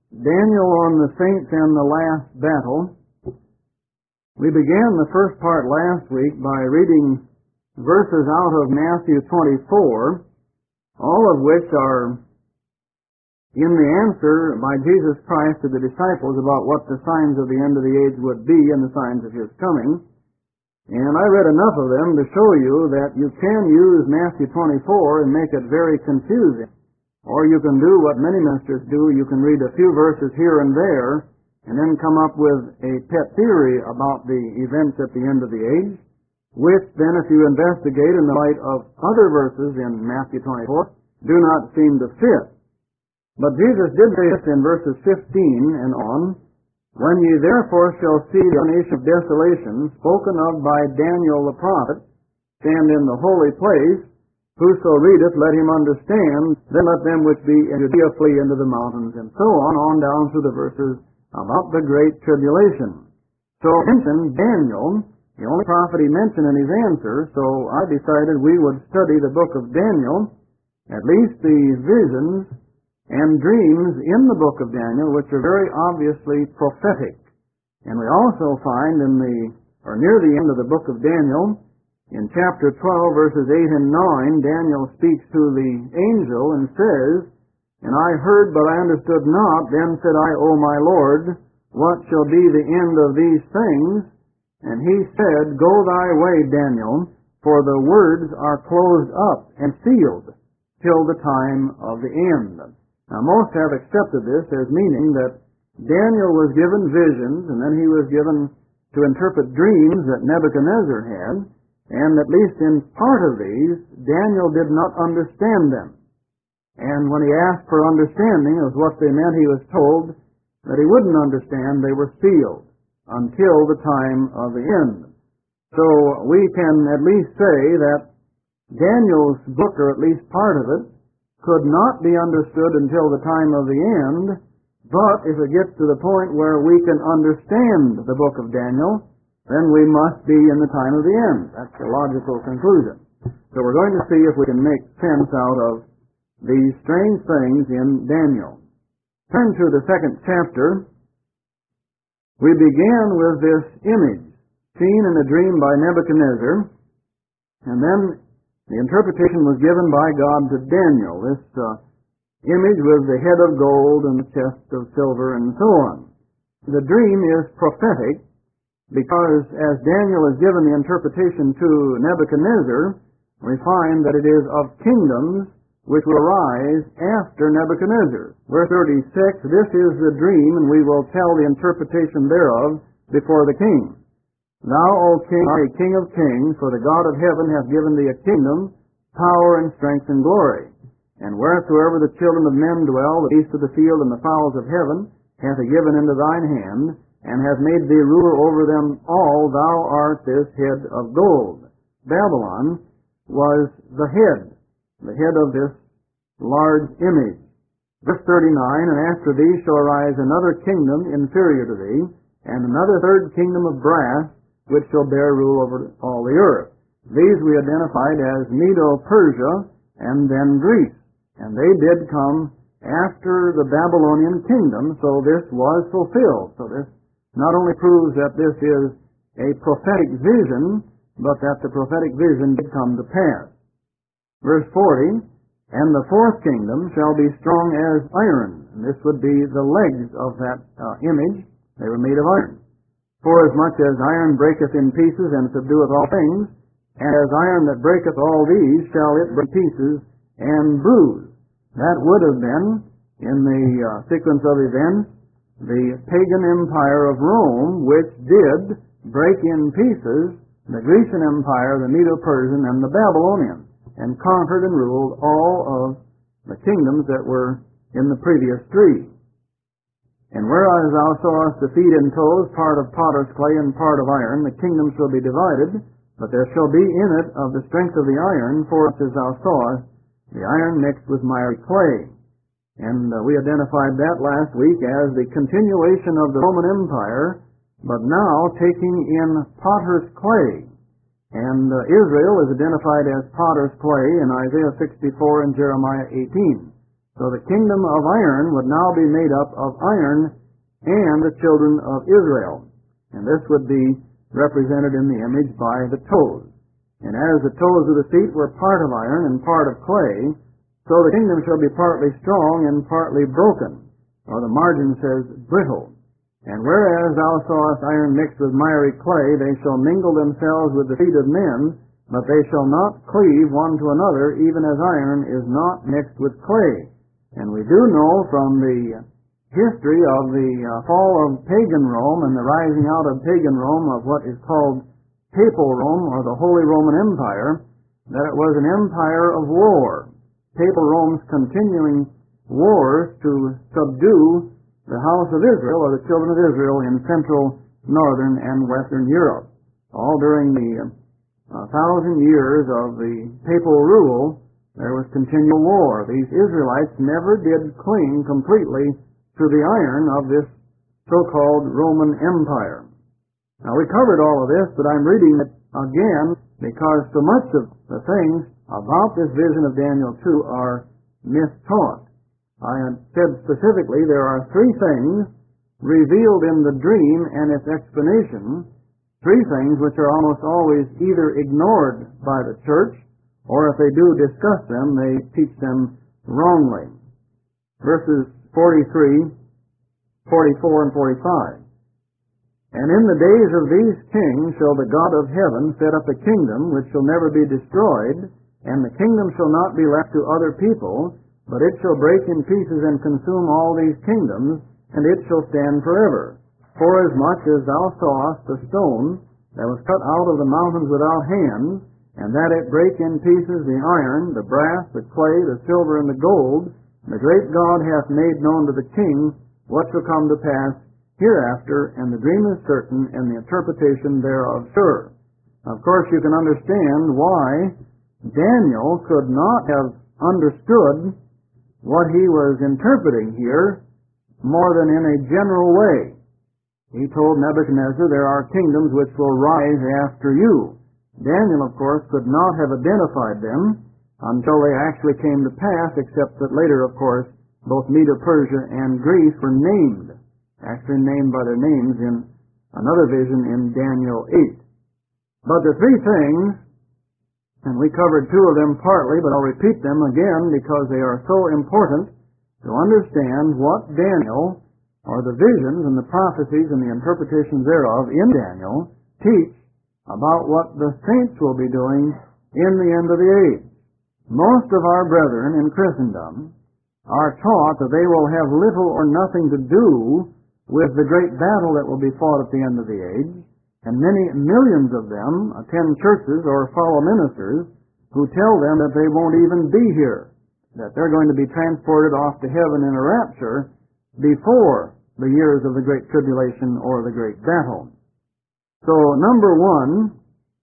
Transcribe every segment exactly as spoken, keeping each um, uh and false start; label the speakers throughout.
Speaker 1: Daniel on the saints and the last battle. We began the first part last week by reading verses out of Matthew twenty-four, all of which are in the answer by Jesus Christ to the disciples about what the signs of the end of the age would be and the signs of His coming. And I read enough of them to show you that you can use Matthew twenty-four and make it very confusing. Or you can do what many ministers do. You can read a few verses here and there and then come up with a pet theory about the events at the end of the age, which then, if you investigate in the light of other verses in Matthew twenty-four, do not seem to fit. But Jesus did say this in verses fifteen and on, "When ye therefore shall see the nation of desolation spoken of by Daniel the prophet stand in the holy place, whoso readeth, let him understand, then let them which be in Judea flee into the mountains," and so on, on down through the verses about the great tribulation. So mentioned Daniel, the only prophet he mentioned in his answer, so I decided we would study the book of Daniel, at least the visions and dreams in the book of Daniel, which are very obviously prophetic. And we also find in the, or near the end of the book of Daniel, in chapter twelve, verses eight and nine, Daniel speaks to the angel and says, "And I heard, but I understood not. Then said I, O my Lord, what shall be the end of these things? And he said, Go thy way, Daniel, for the words are closed up and sealed till the time of the end." Now most have accepted this as meaning that Daniel was given visions, and then he was given to interpret dreams that Nebuchadnezzar had, and at least in part of these, Daniel did not understand them. And when he asked for understanding of what they meant, he was told that he wouldn't understand. They were sealed until the time of the end. So we can at least say that Daniel's book, or at least part of it, could not be understood until the time of the end, but if it gets to the point where we can understand the book of Daniel, then we must be in the time of the end. That's the logical conclusion. So we're going to see if we can make sense out of these strange things in Daniel. Turn to the second chapter. We began with this image seen in a dream by Nebuchadnezzar, and then the interpretation was given by God to Daniel. This uh, image was the head of gold and the chest of silver and so on. The dream is prophetic, because as Daniel is given the interpretation to Nebuchadnezzar, we find that it is of kingdoms which will arise after Nebuchadnezzar. Verse thirty-six, "This is the dream, and we will tell the interpretation thereof before the king. Thou, O king, art a king of kings, for the God of heaven hath given thee a kingdom, power, and strength, and glory. And wheresoever the children of men dwell, the beasts of the field and the fowls of heaven, hath he given into thine hand, and hath made thee ruler over them all. Thou art this head of gold." Babylon was the head, the head of this large image. Verse thirty-nine, "And after thee shall arise another kingdom inferior to thee, and another third kingdom of brass, which shall bear rule over all the earth." These we identified as Medo-Persia and then Greece. And they did come after the Babylonian kingdom, so this was fulfilled. So this not only proves that this is a prophetic vision, but that the prophetic vision did come to pass. Verse forty, "And the fourth kingdom shall be strong as iron." And this would be the legs of that uh, image. They were made of iron. "Forasmuch as iron breaketh in pieces and subdueth all things, and as iron that breaketh all these shall it break pieces and bruise." That would have been, in the uh, sequence of events, the pagan empire of Rome, which did break in pieces the Grecian empire, the Medo-Persian, and the Babylonian, and conquered and ruled all of the kingdoms that were in the previous three. "And whereas thou sawest the feet and toes, part of potter's clay and part of iron, the kingdom shall be divided, but there shall be in it of the strength of the iron, for as thou sawest the iron mixed with miry clay." And uh, we identified that last week as the continuation of the Roman Empire, but now taking in potter's clay. And uh, Israel is identified as potter's clay in Isaiah sixty-four and Jeremiah eighteen. So the kingdom of iron would now be made up of iron and the children of Israel. And this would be represented in the image by the toes. And as the toes of the feet were part of iron and part of clay, so the kingdom shall be partly strong and partly broken, or the margin says brittle. And whereas thou sawest iron mixed with miry clay, they shall mingle themselves with the feet of men, but they shall not cleave one to another, even as iron is not mixed with clay. And we do know from the history of the uh, fall of pagan Rome and the rising out of pagan Rome of what is called Papal Rome, or the Holy Roman Empire, that it was an empire of war. Papal Rome's continuing wars to subdue the house of Israel, or the children of Israel, in central, northern, and western Europe. All during the uh, thousand years of the papal rule, there was continual war. These Israelites never did cling completely to the iron of this so-called Roman Empire. Now, we covered all of this, but I'm reading it again because so much of the things about this vision of Daniel two are mistaught. I had said specifically there are three things revealed in the dream and its explanation, three things which are almost always either ignored by the church, or if they do discuss them, they teach them wrongly. Verses forty-three, forty-four, and forty-five. And in the days of these kings shall the God of heaven set up a kingdom which shall never be destroyed, and the kingdom shall not be left to other people, but it shall break in pieces and consume all these kingdoms, and it shall stand forever. Forasmuch as thou sawest the stone that was cut out of the mountains without hands, and that it brake in pieces the iron, the brass, the clay, the silver, and the gold, the great God hath made known to the king what shall come to pass hereafter, and the dream is certain, and the interpretation thereof sure. Of course, you can understand why Daniel could not have understood what he was interpreting here more than in a general way. He told Nebuchadnezzar, there are kingdoms which will rise after you. Daniel, of course, could not have identified them until they actually came to pass, except that later, of course, both Medo-Persia and Greece were named, actually named by their names in another vision in Daniel eight. But the three things, and we covered two of them partly, but I'll repeat them again because they are so important to understand what Daniel, or the visions and the prophecies and the interpretations thereof in Daniel, teach about what the saints will be doing in the end of the age. Most of our brethren in Christendom are taught that they will have little or nothing to do with the great battle that will be fought at the end of the age, and many millions of them attend churches or follow ministers who tell them that they won't even be here, that they're going to be transported off to heaven in a rapture before the years of the Great Tribulation or the Great Battle. So, number one,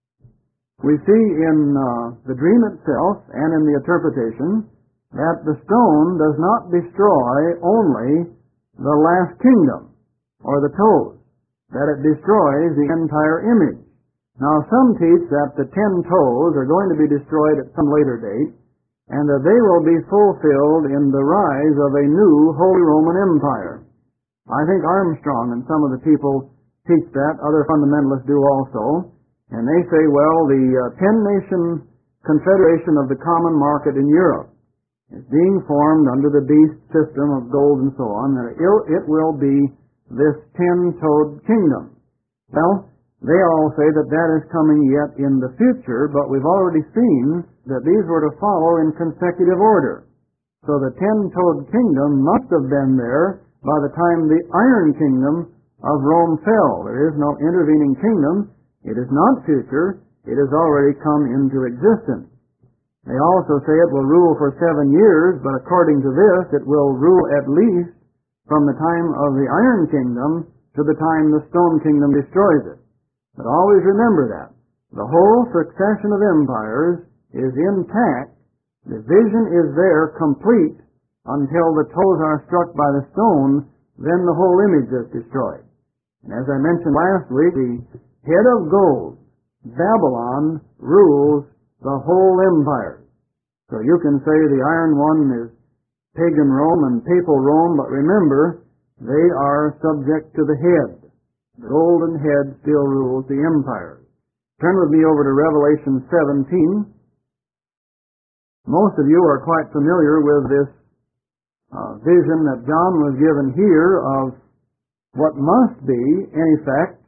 Speaker 1: we see in uh, the dream itself and in the interpretation that the stone does not destroy only the last kingdom or the toes, that it destroys the entire image. Now, some teach that the ten toes are going to be destroyed at some later date, and that they will be fulfilled in the rise of a new Holy Roman Empire. I think Armstrong and some of the people teach that. Other fundamentalists do also. And they say, well, the uh, ten-nation confederation of the common market in Europe is being formed under the beast system of gold and so on, that it will be this ten-toed kingdom. Well, they all say that that is coming yet in the future, but we've already seen that these were to follow in consecutive order. So the ten-toed kingdom must have been there by the time the Iron Kingdom of Rome fell. There is no intervening kingdom. It is not future. It has already come into existence. They also say it will rule for seven years, but according to this, it will rule at least from the time of the Iron Kingdom to the time the Stone Kingdom destroys it. But always remember that. The whole succession of empires is intact. The vision is there complete until the toes are struck by the stone, then the whole image is destroyed. And as I mentioned last week, the head of gold, Babylon, rules the whole empire. So you can say the iron one is pagan Rome and papal Rome, but remember, they are subject to the head. The golden head still rules the empire. Turn with me over to Revelation seventeen. Most of you are quite familiar with this uh, vision that John was given here of what must be, in effect,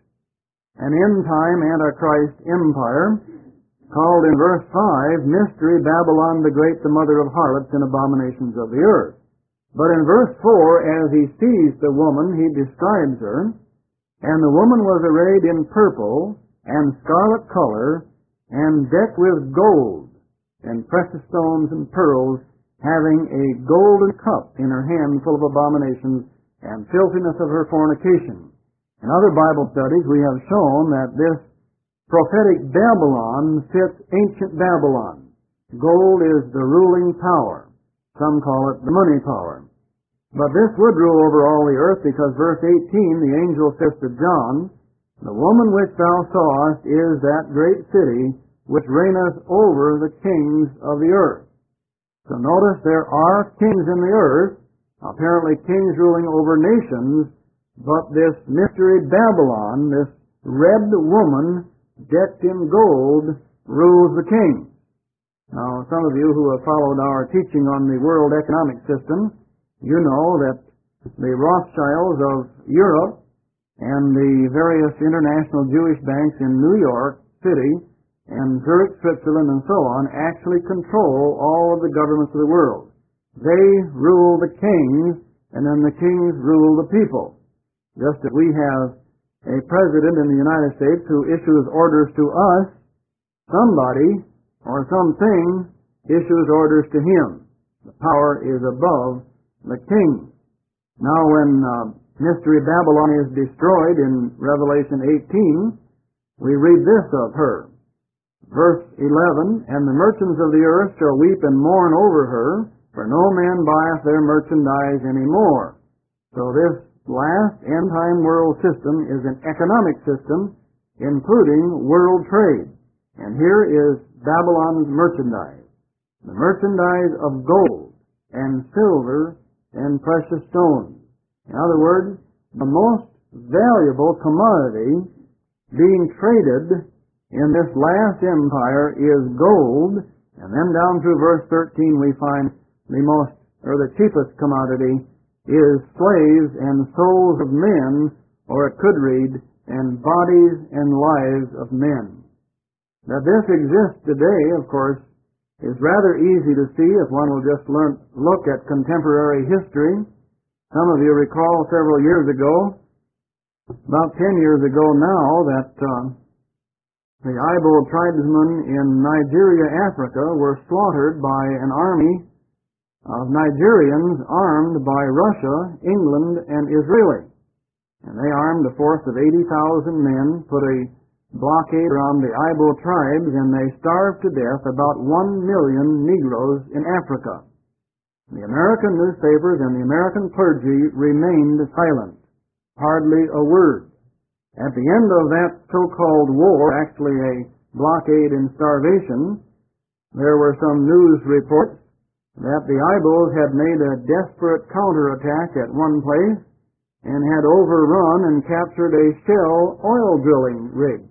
Speaker 1: an end-time Antichrist empire, called in verse five, Mystery Babylon the Great, the mother of harlots and abominations of the earth. But in verse four, as he sees the woman, he describes her, and the woman was arrayed in purple and scarlet color, and decked with gold, and precious stones and pearls, having a golden cup in her hand full of abominations and filthiness of her fornication. In other Bible studies, we have shown that this prophetic Babylon fits ancient Babylon. Gold is the ruling power. Some call it the money power. But this would rule over all the earth, because verse eighteen, the angel says to John, The woman which thou sawest is that great city which reigneth over the kings of the earth. So notice there are kings in the earth, apparently kings ruling over nations, but this mystery Babylon, this red woman decked in gold, rules the kings. Now, some of you who have followed our teaching on the world economic system, you know that the Rothschilds of Europe and the various international Jewish banks in New York City and Zurich, Switzerland, and so on actually control all of the governments of the world. They rule the kings, and then the kings rule the people. Just as we have a president in the United States who issues orders to us, somebody or something issues orders to him. The power is above the king. Now when uh, Mystery Babylon is destroyed in Revelation eighteen, we read this of her. Verse eleven, And the merchants of the earth shall weep and mourn over her, for no man buyeth their merchandise any more. So this last end-time world system is an economic system, including world trade. And here is Babylon's merchandise. The merchandise of gold and silver and precious stones. In other words, the most valuable commodity being traded in this last empire is gold, and then down through verse thirteen we find the most, or the cheapest commodity is slaves and souls of men, or it could read, and bodies and lives of men. That this exists today, of course, is rather easy to see if one will just learn, look at contemporary history. Some of you recall several years ago, about ten years ago now, that uh, the Igbo tribesmen in Nigeria, Africa, were slaughtered by an army of Nigerians armed by Russia, England, and Israeli. And they armed a force of eighty thousand men, put a blockade around the Igbo tribes, and they starved to death about one million Negroes in Africa. The American newspapers and the American clergy remained silent, hardly a word. At the end of that so-called war, actually a blockade and starvation, there were some news reports that the Igbos had made a desperate counterattack at one place and had overrun and captured a Shell oil drilling rig.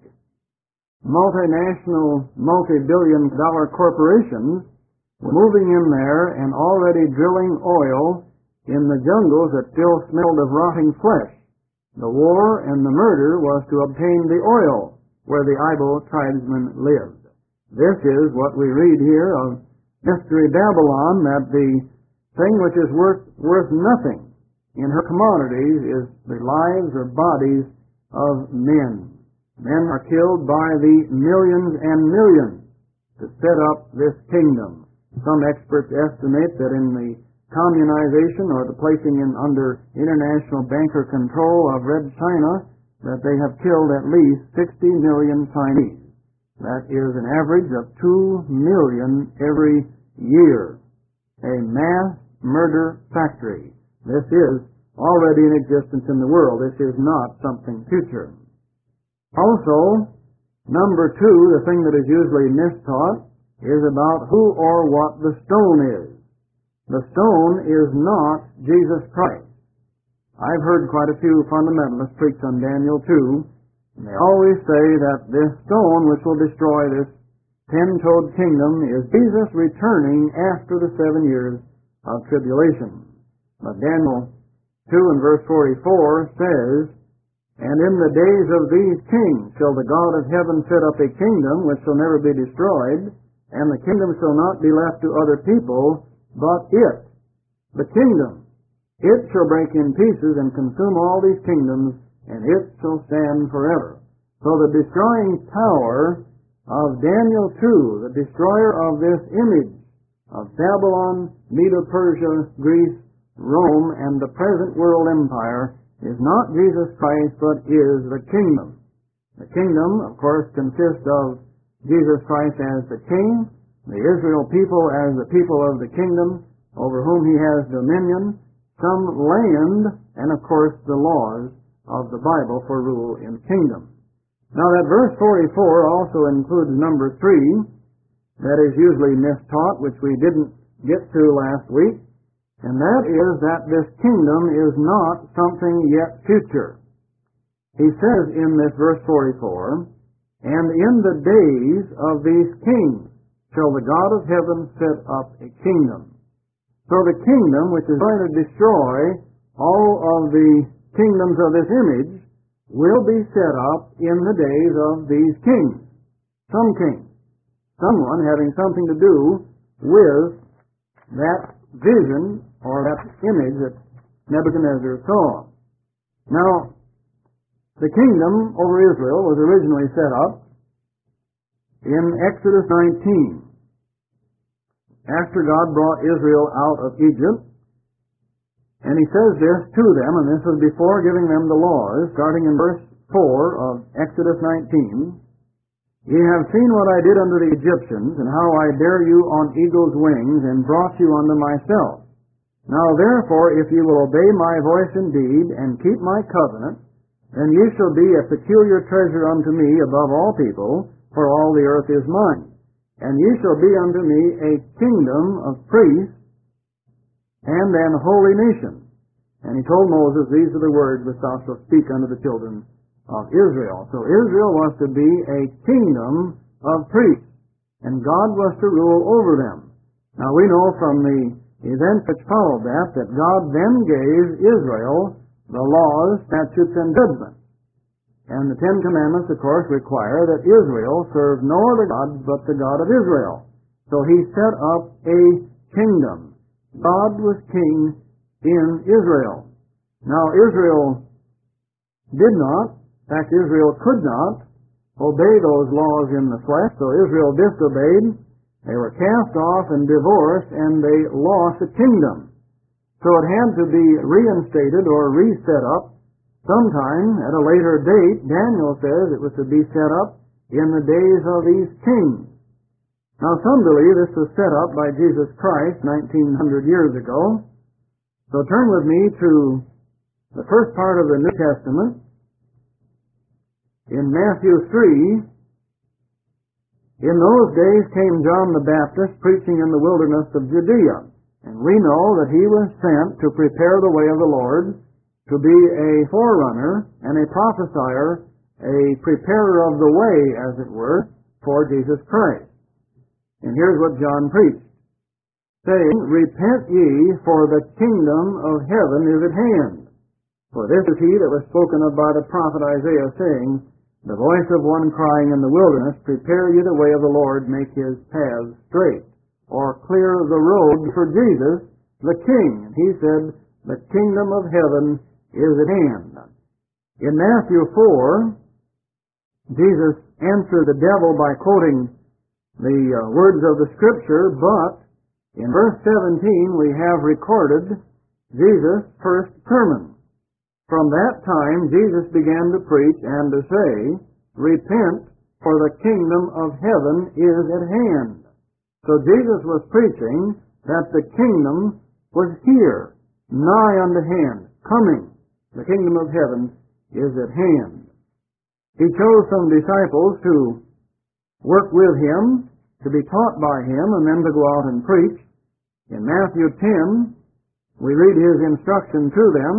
Speaker 1: Multinational, multi-billion dollar corporations were moving in there and already drilling oil in the jungles that still smelled of rotting flesh. The war and the murder was to obtain the oil where the Igbo tribesmen lived. This is what we read here of Mystery Babylon, that the thing which is worth, worth nothing in her commodities is the lives or bodies of men. Men are killed by the millions and millions to set up this kingdom. Some experts estimate that in the communization or the placing in under international banker control of Red China, that they have killed at least sixty million Chinese. That is an average of two million every year. A mass murder factory. This is already in existence in the world. This is not something future. Also, number two, the thing that is usually mistaught, is about who or what the stone is. The stone is not Jesus Christ. I've heard quite a few fundamentalists preach on Daniel two, and they always say that this stone which will destroy this ten-toed kingdom is Jesus returning after the seven years of tribulation. But Daniel two and verse forty-four says, "And in the days of these kings shall the God of heaven set up a kingdom which shall never be destroyed, and the kingdom shall not be left to other people, but it, the kingdom, it shall break in pieces and consume all these kingdoms, and it shall stand forever." So the destroying power of Daniel two, the destroyer of this image of Babylon, Medo-Persia, Greece, Rome, and the present world empire, is not Jesus Christ, but is the kingdom. The kingdom, of course, consists of Jesus Christ as the king, the Israel people as the people of the kingdom, over whom he has dominion, some land, and of course the laws of the Bible for rule in kingdom. Now that verse forty-four also includes number three, that is usually mistaught, which we didn't get to last week, and that is that this kingdom is not something yet future. He says in this verse forty-four, "And in the days of these kings shall the God of heaven set up a kingdom." So the kingdom which is going to destroy all of the kingdoms of this image will be set up in the days of these kings. Some king. Someone having something to do with that vision or that image that Nebuchadnezzar saw. Now, the kingdom over Israel was originally set up in Exodus nineteen. After God brought Israel out of Egypt, and he says this to them, and this was before giving them the laws, starting in verse four of Exodus nineteen, "Ye have seen what I did unto the Egyptians, and how I bare you on eagle's wings, and brought you unto myself. Now therefore, if ye will obey my voice indeed, and keep my covenant, then ye shall be a peculiar treasure unto me above all people, for all the earth is mine. And ye shall be unto me a kingdom of priests, and an holy nation." And he told Moses, "These are the words which thou shalt speak unto the children of Israel." So Israel was to be a kingdom of priests, and God was to rule over them. Now we know from the events which followed that, that God then gave Israel the laws, statutes, and judgments. And the Ten Commandments, of course, require that Israel serve no other God but the God of Israel. So he set up a kingdom. God was king in Israel. Now Israel did not, in fact Israel could not, obey those laws in the flesh, so Israel disobeyed. They were cast off and divorced, and they lost the kingdom. So it had to be reinstated or reset up sometime at a later date. Daniel says it was to be set up in the days of these kings. Now some believe this was set up by Jesus Christ nineteen hundred years ago. So turn with me to the first part of the New Testament. In Matthew three, "In those days came John the Baptist preaching in the wilderness of Judea. And we know that he was sent to prepare the way of the Lord, to be a forerunner and a prophesier, a preparer of the way, as it were, for Jesus Christ. And here's what John preached, saying, Repent ye, for the kingdom of heaven is at hand. For this is he that was spoken of by the prophet Isaiah, saying, The voice of one crying in the wilderness, Prepare ye the way of the Lord, make his paths straight. Or clear the road for Jesus, the King. And he said, The kingdom of heaven is at hand. In Matthew four, Jesus answered the devil by quoting the uh, words of the Scripture, but in verse seventeen we have recorded Jesus' first sermon. From that time Jesus began to preach and to say, Repent, for the kingdom of heaven is at hand. So Jesus was preaching that the kingdom was here, nigh unto hand, coming. The kingdom of heaven is at hand. He chose some disciples to work with him, to be taught by him, and then to go out and preach. In Matthew ten, we read his instruction to them,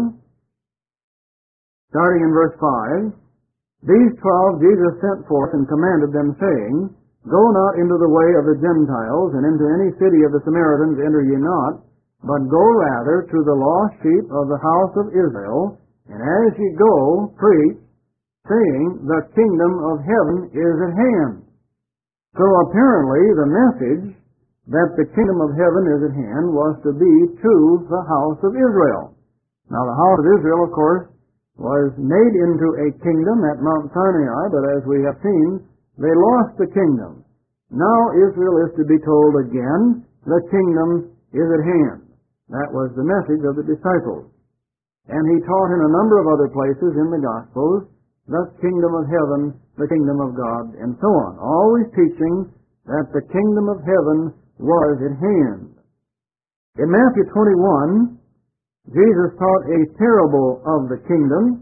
Speaker 1: starting in verse five. These twelve Jesus sent forth and commanded them, saying, Go not into the way of the Gentiles, and into any city of the Samaritans enter ye not, but go rather to the lost sheep of the house of Israel, and as ye go, preach, saying, The kingdom of heaven is at hand. So apparently the message that the kingdom of heaven is at hand was to be to the house of Israel. Now the house of Israel, of course, was made into a kingdom at Mount Sinai, but as we have seen, they lost the kingdom. Now Israel is to be told again, the kingdom is at hand. That was the message of the disciples. And he taught in a number of other places in the Gospels, the kingdom of heaven, the kingdom of God, and so on. Always teaching that the kingdom of heaven was at hand. In Matthew twenty-one, Jesus taught a parable of the kingdom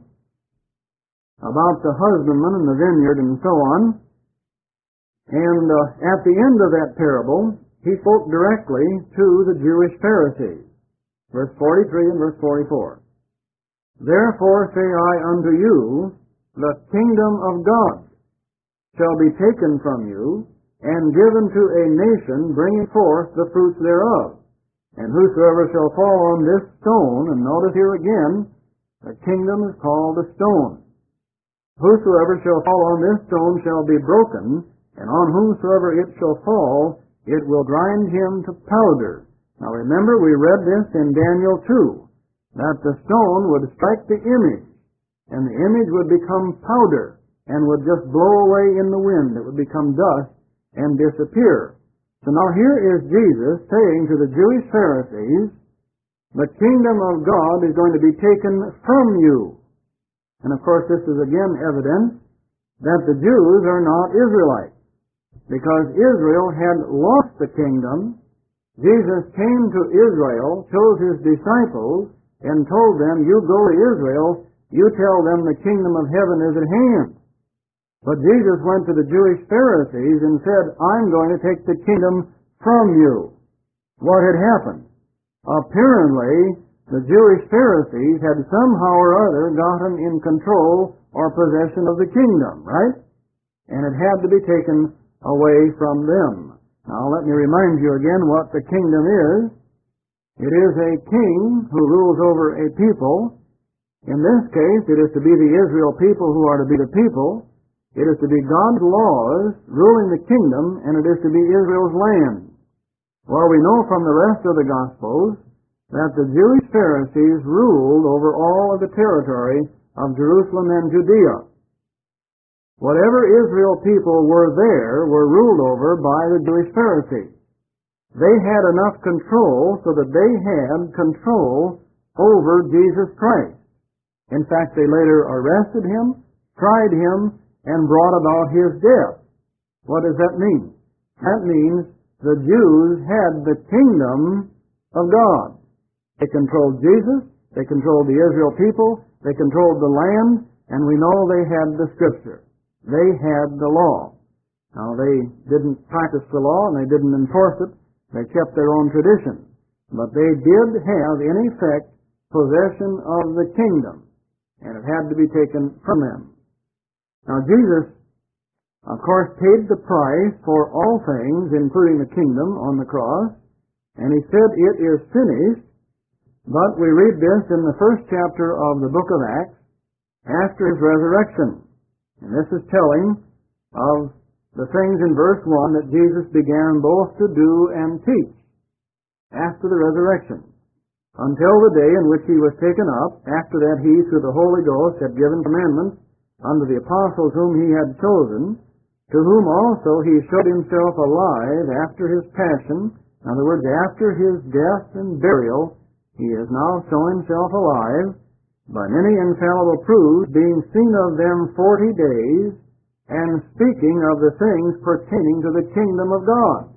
Speaker 1: about the husbandman and the vineyard and so on. And uh, at the end of that parable, he spoke directly to the Jewish Pharisees. Verse forty-three and verse forty-four. Therefore say I unto you, the kingdom of God shall be taken from you, and given to a nation bringing forth the fruits thereof. And whosoever shall fall on this stone, and notice here again, the kingdom is called a stone. Whosoever shall fall on this stone shall be broken, and on whomsoever it shall fall, it will grind him to powder. Now remember, we read this in Daniel two, that the stone would strike the image, and the image would become powder, and would just blow away in the wind. It would become dust and disappear. So now here is Jesus saying to the Jewish Pharisees, the kingdom of God is going to be taken from you. And of course this is again evidence that the Jews are not Israelites, because Israel had lost the kingdom. Jesus came to Israel, chose his disciples, and told them, you go to Israel, you tell them the kingdom of heaven is at hand. But Jesus went to the Jewish Pharisees and said, I'm going to take the kingdom from you. What had happened? Apparently, the Jewish Pharisees had somehow or other gotten in control or possession of the kingdom, right? And it had to be taken away from them. Now let me remind you again what the kingdom is. It is a king who rules over a people. In this case, it is to be the Israel people who are to be the people. It is to be God's laws ruling the kingdom, and it is to be Israel's land. Well, we know from the rest of the Gospels that the Jewish Pharisees ruled over all of the territory of Jerusalem and Judea. Whatever Israel people were there were ruled over by the Jewish Pharisees. They had enough control so that they had control over Jesus Christ. In fact, they later arrested him, tried him, and brought about his death. What does that mean? That means the Jews had the kingdom of God. They controlled Jesus, they controlled the Israel people, they controlled the land, and we know they had the Scripture. They had the law. Now, they didn't practice the law and they didn't enforce it. They kept their own tradition. But they did have, in effect, possession of the kingdom, and it had to be taken from them. Now, Jesus, of course, paid the price for all things, including the kingdom, on the cross, and he said, it is finished. But we read this in the first chapter of the book of Acts, after his resurrection. And this is telling of the things in verse one that Jesus began both to do and teach after the resurrection, until the day in which he was taken up. After that he, through the Holy Ghost, had given commandments unto the apostles whom he had chosen, to whom also he showed himself alive after his passion. In other words, after his death and burial, he is now shown himself alive by many infallible proofs, being seen of them forty days, and speaking of the things pertaining to the kingdom of God.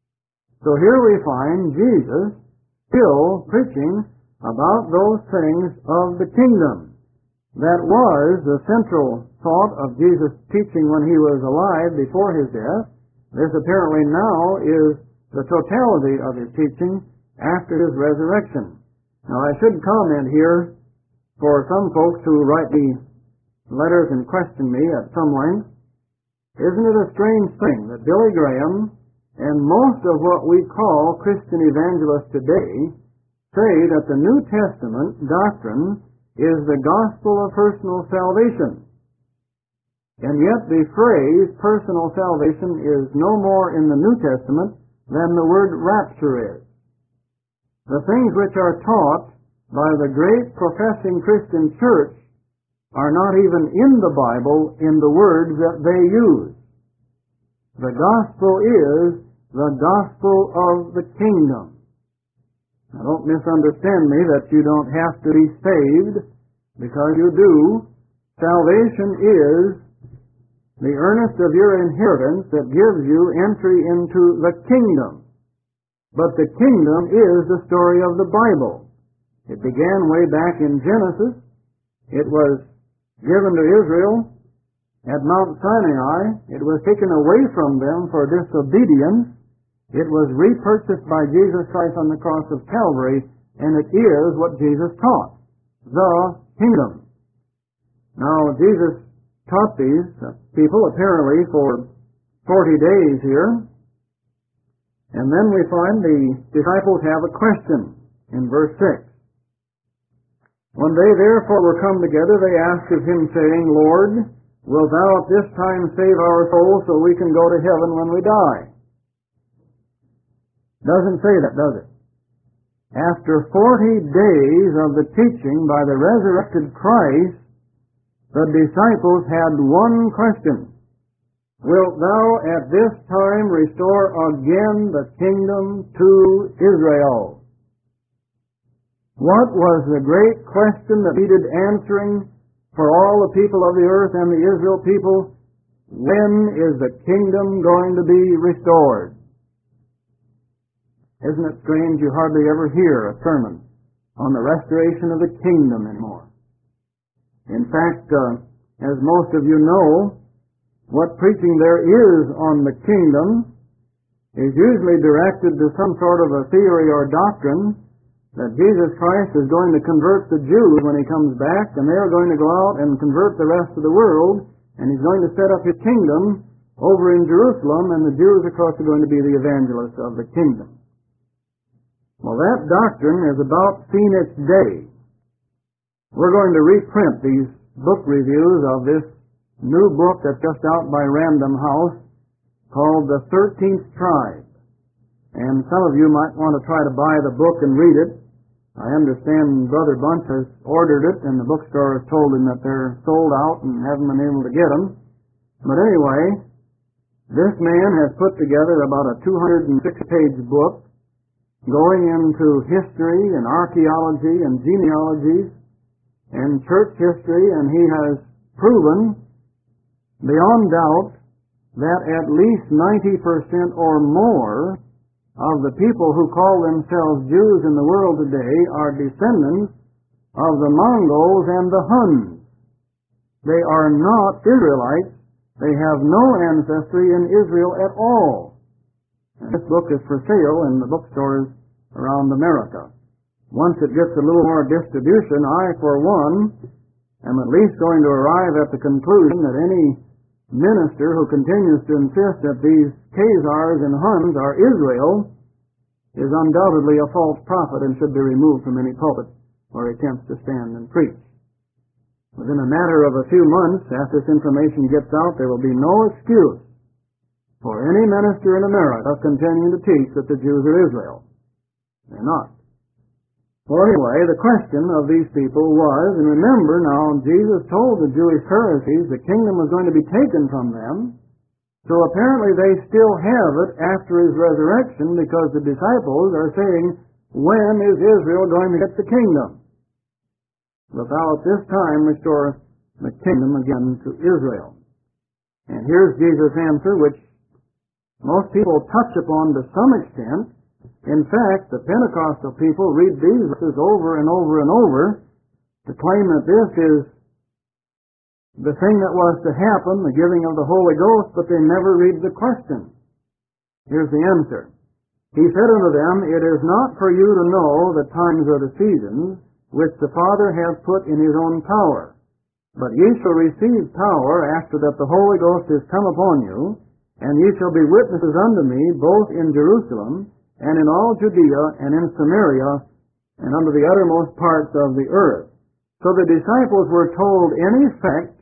Speaker 1: So here we find Jesus still preaching about those things of the kingdom. That was the central thought of Jesus' teaching when he was alive before his death. This apparently now is the totality of his teaching after His resurrection. Now I should comment here for some folks who write me letters and question me at some length, isn't it a strange thing that Billy Graham and most of what we call Christian evangelists today say that the New Testament doctrine is the gospel of personal salvation. And yet the phrase personal salvation is no more in the New Testament than the word rapture is. The things which are taught by the great professing Christian church are not even in the Bible in the words that they use. The gospel is the gospel of the kingdom. Now don't misunderstand me that you don't have to be saved, because you do. Salvation is the earnest of your inheritance that gives you entry into the kingdom. But the kingdom is the story of the Bible. It began way back in Genesis. It was given to Israel at Mount Sinai. It was taken away from them for disobedience. It was repurchased by Jesus Christ on the cross of Calvary, and it is what Jesus taught, the kingdom. Now, Jesus taught these people apparently for forty days here, and then we find the disciples have a question in verse six. When they therefore were come together, they asked of him, saying, Lord, wilt thou at this time save our souls so we can go to heaven when we die? Doesn't say that, does it? After forty days of the teaching by the resurrected Christ, the disciples had one question. Wilt thou at this time restore again the kingdom to Israel? What was the great question that needed answering for all the people of the earth and the Israel people? When is the kingdom going to be restored? Isn't it strange you hardly ever hear a sermon on the restoration of the kingdom anymore? In fact, uh, as most of you know, what preaching there is on the kingdom is usually directed to some sort of a theory or doctrine that Jesus Christ is going to convert the Jews when He comes back, and they are going to go out and convert the rest of the world, and He's going to set up His kingdom over in Jerusalem, and the Jews, of course, are going to be the evangelists of the kingdom. Well, that doctrine is about seen its day. We're going to reprint these book reviews of this new book that's just out by Random House called The Thirteenth Tribe. And some of you might want to try to buy the book and read it. I understand Brother Bunch has ordered it, and the bookstore has told him that they're sold out and haven't been able to get them. But anyway, this man has put together about a two hundred six page book going into history and archaeology and genealogies and church history, and he has proven beyond doubt that at least ninety percent or more of the people who call themselves Jews in the world today are descendants of the Mongols and the Huns. They are not Israelites. They have no ancestry in Israel at all. And this book is for sale in the bookstores around America. Once it gets a little more distribution, I, for one, am at least going to arrive at the conclusion that any minister who continues to insist that these Khazars and Huns are Israel is undoubtedly a false prophet and should be removed from any pulpit where he attempts to stand and preach. Within a matter of a few months, after this information gets out, there will be no excuse for any minister in America continuing to teach that the Jews are Israel. They're not. Well, anyway, the question of these people was, and remember now, Jesus told the Jewish Pharisees the kingdom was going to be taken from them, so apparently they still have it after His resurrection, because the disciples are saying, when is Israel going to get the kingdom? Wilt thou at this time restore the kingdom again to Israel? And here's Jesus' answer, which most people touch upon to some extent. In fact, the Pentecostal people read these verses over and over and over to claim that this is the thing that was to happen, the giving of the Holy Ghost, but they never read the question. Here's the answer. He said unto them, It is not for you to know the times or the seasons which the Father hath put in his own power. But ye shall receive power after that the Holy Ghost is come upon you, and ye shall be witnesses unto me both in Jerusalem and in all Judea and in Samaria and unto the uttermost parts of the earth. So the disciples were told, in effect,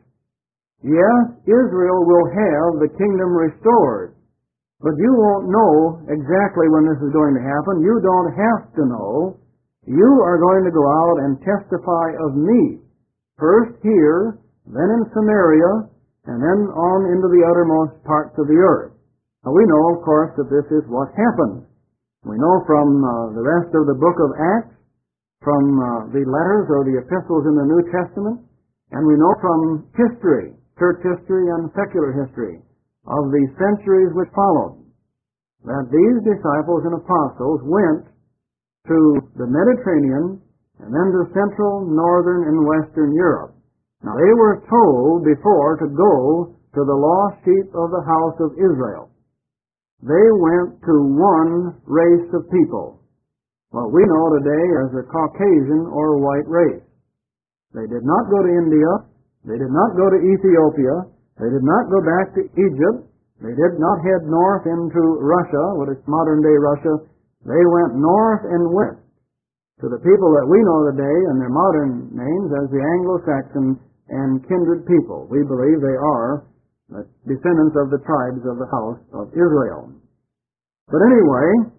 Speaker 1: yes, Israel will have the kingdom restored. But you won't know exactly when this is going to happen. You don't have to know. You are going to go out and testify of me. First here, then in Samaria, and then on into the uttermost parts of the earth. Now we know, of course, that this is what happened. We know from uh, the rest of the book of Acts, from uh, the letters or the epistles in the New Testament, and we know from history, church history and secular history, of the centuries which followed, that these disciples and apostles went to the Mediterranean and then to Central, Northern, and Western Europe. Now they were told before to go to the lost sheep of the house of Israel. They went to one race of people, what we know today as the Caucasian or white race. They did not go to India. They did not go to Ethiopia. They did not go back to Egypt. They did not head north into Russia, what is modern-day Russia. They went north and west to the people that we know today in their modern names as the Anglo-Saxon and kindred people. We believe they are the descendants of the tribes of the house of Israel. But anyway,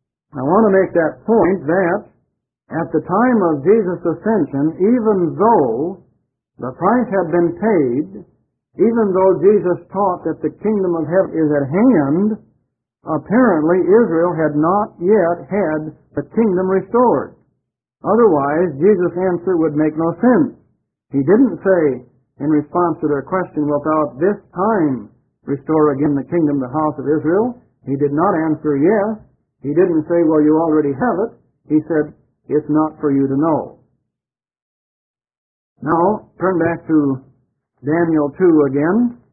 Speaker 1: I want to make that point that at the time of Jesus' ascension, even though the price had been paid, even though Jesus taught that the kingdom of heaven is at hand, apparently Israel had not yet had the kingdom restored. Otherwise, Jesus' answer would make no sense. He didn't say, in response to their question, wilt thou at this time restore again the kingdom to the house of Israel? He did not answer yes. He didn't say, well, you already have it. He said, it's not for you to know. Now, turn back to Daniel two again.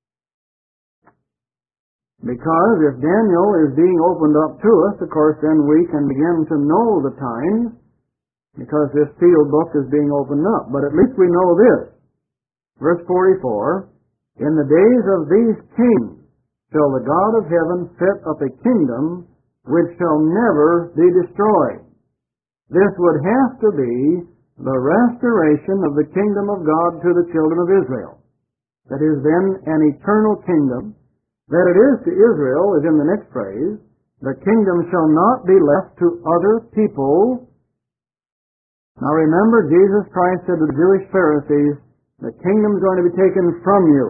Speaker 1: Because if Daniel is being opened up to us, of course, then we can begin to know the times, because this sealed book is being opened up. But at least we know this. Verse forty-four, In the days of these kings shall the God of heaven set up a kingdom which shall never be destroyed. This would have to be the restoration of the kingdom of God to the children of Israel. That is then an eternal kingdom. That it is to Israel is in the next phrase. The kingdom shall not be left to other people. Now remember, Jesus Christ said to the Jewish Pharisees, the kingdom is going to be taken from you.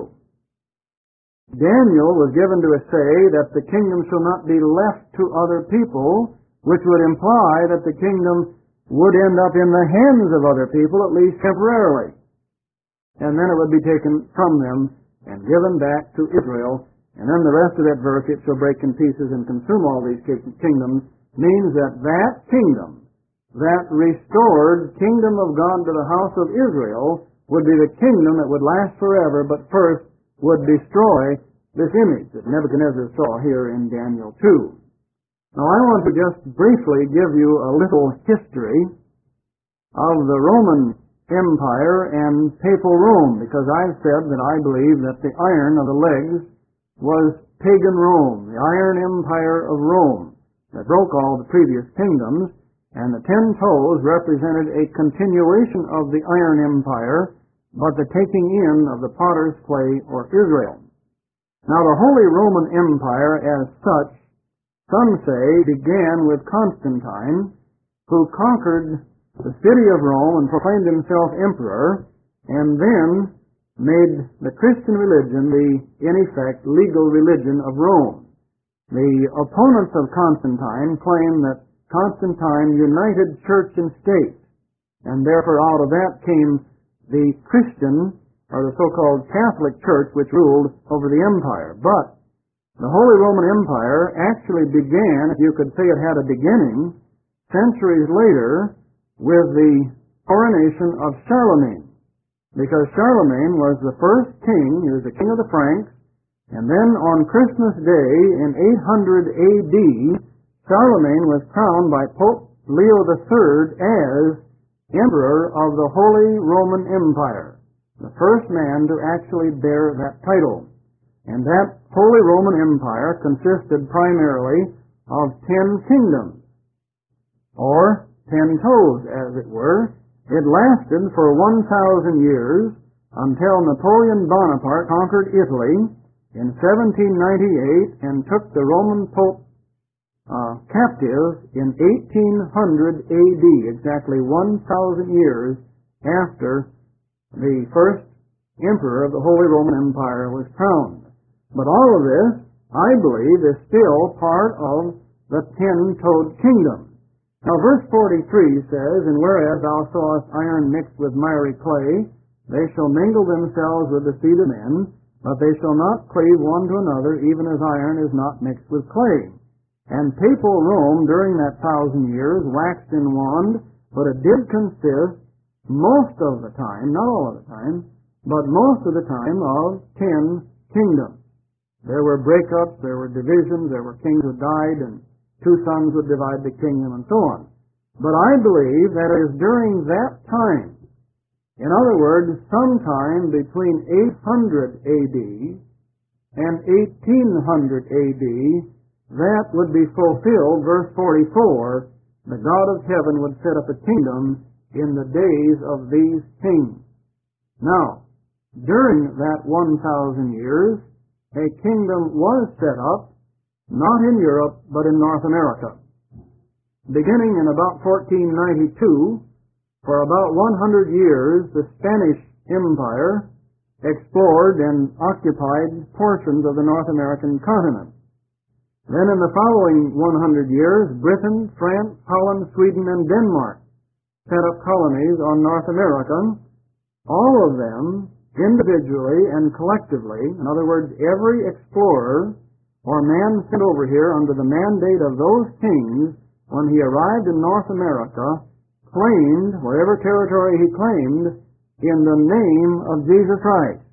Speaker 1: Daniel was given to say that the kingdom shall not be left to other people, which would imply that the kingdom would end up in the hands of other people, at least temporarily. And then it would be taken from them and given back to Israel. And then the rest of that verse, it shall break in pieces and consume all these kingdoms, means that that kingdom, that restored kingdom of God to the house of Israel, would be the kingdom that would last forever, but first would destroy this image that Nebuchadnezzar saw here in Daniel two. Now I want to just briefly give you a little history of the Roman Empire and Papal Rome, because I've said that I believe that the iron of the legs was pagan Rome, the Iron Empire of Rome, that broke all the previous kingdoms, and the ten toes represented a continuation of the Iron Empire, but the taking in of the potter's clay or Israel. Now the Holy Roman Empire as such, some say, began with Constantine, who conquered the city of Rome and proclaimed himself emperor, and then made the Christian religion the, in effect, legal religion of Rome. The opponents of Constantine claim that Constantine united church and state, and therefore out of that came the Christian, or the so-called Catholic Church, which ruled over the empire. But the Holy Roman Empire actually began, if you could say it had a beginning, centuries later with the coronation of Charlemagne. Because Charlemagne was the first king, he was the king of the Franks, and then on Christmas Day in eight hundred A D, Charlemagne was crowned by Pope Leo the Third as Emperor of the Holy Roman Empire, the first man to actually bear that title. And that Holy Roman Empire consisted primarily of ten kingdoms, or ten toes, as it were. It lasted for one thousand years until Napoleon Bonaparte conquered Italy in seventeen ninety-eight and took the Roman Pope uh, captive in eighteen hundred A D, exactly one thousand years after the first emperor of the Holy Roman Empire was crowned. But all of this, I believe, is still part of the ten-toed kingdom. Now, verse forty-three says, "And whereas thou sawest iron mixed with miry clay, they shall mingle themselves with the seed of men, but they shall not cleave one to another, even as iron is not mixed with clay. And papal Rome during that thousand years waxed and waned, but it did consist most of the time, not all of the time, but most of the time of ten kingdoms. There were breakups, there were divisions, there were kings who died, and two sons would divide the kingdom, and so on. But I believe that it is during that time, in other words, sometime between eight hundred A D and eighteen hundred A D, that would be fulfilled, verse forty-four, the God of heaven would set up a kingdom in the days of these kings. Now, during that one thousand years, a kingdom was set up, not in Europe, but in North America. Beginning in about fourteen ninety-two, for about one hundred years, the Spanish Empire explored and occupied portions of the North American continent. Then in the following one hundred years, Britain, France, Holland, Sweden, and Denmark set up colonies on North America, all of them individually and collectively. In other words, every explorer or man sent over here under the mandate of those kings, when he arrived in North America, claimed wherever territory he claimed in the name of Jesus Christ.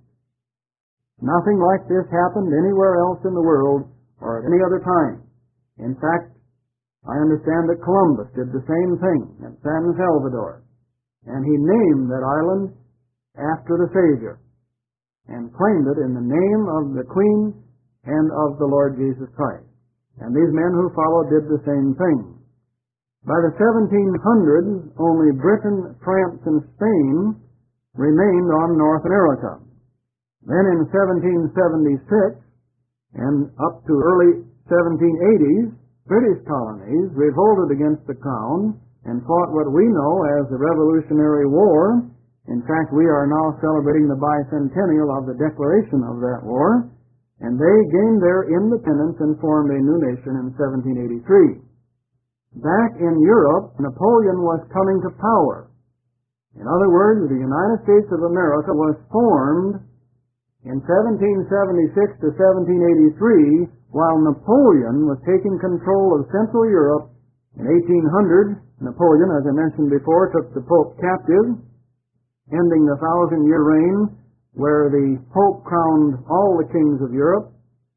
Speaker 1: Nothing like this happened anywhere else in the world or at any other time. In fact, I understand that Columbus did the same thing at San Salvador, and he named that island after the Savior and claimed it in the name of the Queen and of the Lord Jesus Christ. And these men who followed did the same thing. By the seventeen hundreds, only Britain, France, and Spain remained on North America. Then in seventeen seventy-six and up to early seventeen eighties, British colonies revolted against the Crown and fought what we know as the Revolutionary War. In fact, we are now celebrating the bicentennial of the declaration of that war, and they gained their independence and formed a new nation in seventeen eighty-three. Back in Europe, Napoleon was coming to power. In other words, the United States of America was formed in seventeen seventy-six to seventeen eighty-three, while Napoleon was taking control of Central Europe. In eighteen hundred, Napoleon, as I mentioned before, took the Pope captive, ending the thousand-year reign where the Pope crowned all the kings of Europe.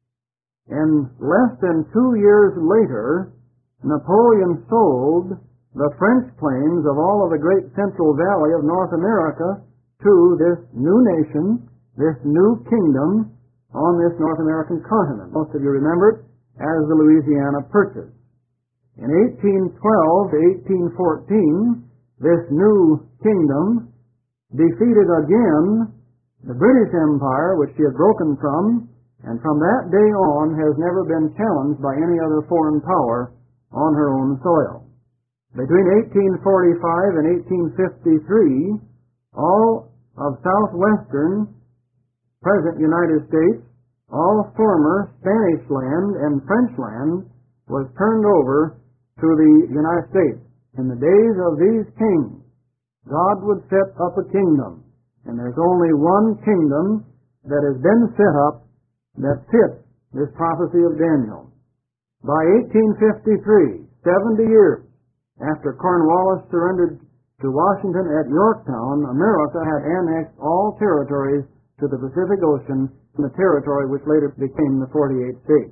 Speaker 1: And less than two years later, Napoleon sold the French claims of all of the great Central Valley of North America to this new nation, this new kingdom on this North American continent. Most of you remember it as the Louisiana Purchase. In eighteen twelve to eighteen fourteen, this new kingdom defeated again the British Empire, which she had broken from, and from that day on has never been challenged by any other foreign power on her own soil. Between eighteen forty-five and eighteen fifty-three, all of southwestern present United States, all former Spanish land and French land, was turned over to the United States. In the days of these kings, God would set up a kingdom, and there's only one kingdom that has been set up that fits this prophecy of Daniel. By eighteen fifty-three, seventy years after Cornwallis surrendered to Washington at Yorktown, America had annexed all territories to the Pacific Ocean, the territory which later became the forty-eight states.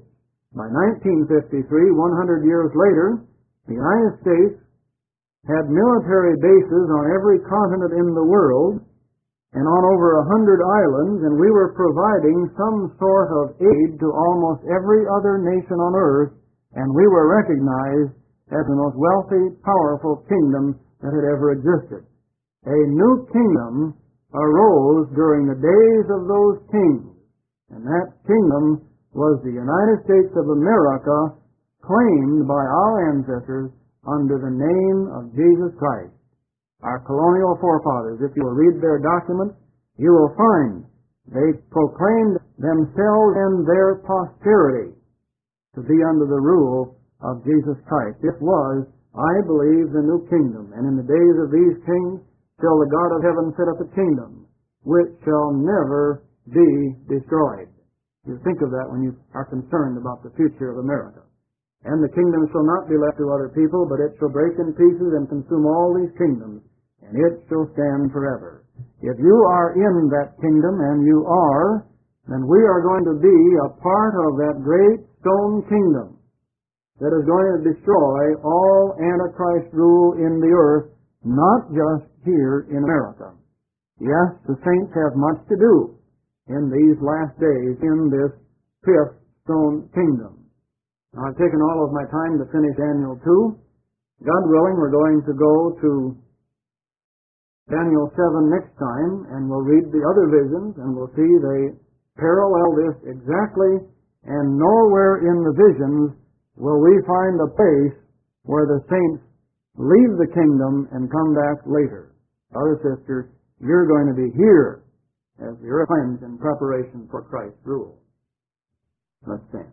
Speaker 1: By nineteen fifty-three, one hundred years later, the United States had military bases on every continent in the world and on over a hundred islands, and we were providing some sort of aid to almost every other nation on earth, and we were recognized as the most wealthy, powerful kingdom that had ever existed. A new kingdom arose during the days of those kings, and that kingdom was the United States of America, claimed by our ancestors under the name of Jesus Christ. Our colonial forefathers, if you will read their documents, you will find they proclaimed themselves and their posterity to be under the rule of Jesus Christ. This was, I believe, the new kingdom. And in the days of these kings shall the God of heaven set up a kingdom which shall never be destroyed. You think of that when you are concerned about the future of America. And the kingdom shall not be left to other people, but it shall break in pieces and consume all these kingdoms, and it shall stand forever. If you are in that kingdom, and you are, then we are going to be a part of that great stone kingdom that is going to destroy all Antichrist rule in the earth, not just here in America. Yes, the saints have much to do in these last days in this fifth stone kingdom. Now, I've taken all of my time to finish Daniel two. God willing, we're going to go to Daniel seven next time, and we'll read the other visions, and we'll see they parallel this exactly, and nowhere in the visions will we find a place where the saints leave the kingdom and come back later. Brothers and sisters, you're going to be here as the earth cleansed in preparation for Christ's rule. Let's stand.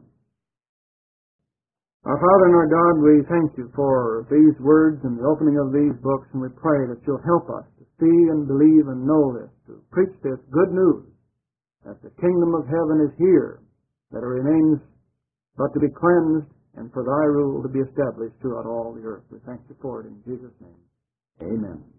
Speaker 1: Our Father and our God, we thank you for these words and the opening of these books, and we pray that you'll help us to see and believe and know this, to preach this good news, that the kingdom of heaven is here, that it remains but to be cleansed, and for thy rule to be established throughout all the earth. We thank you for it in Jesus' name. Amen.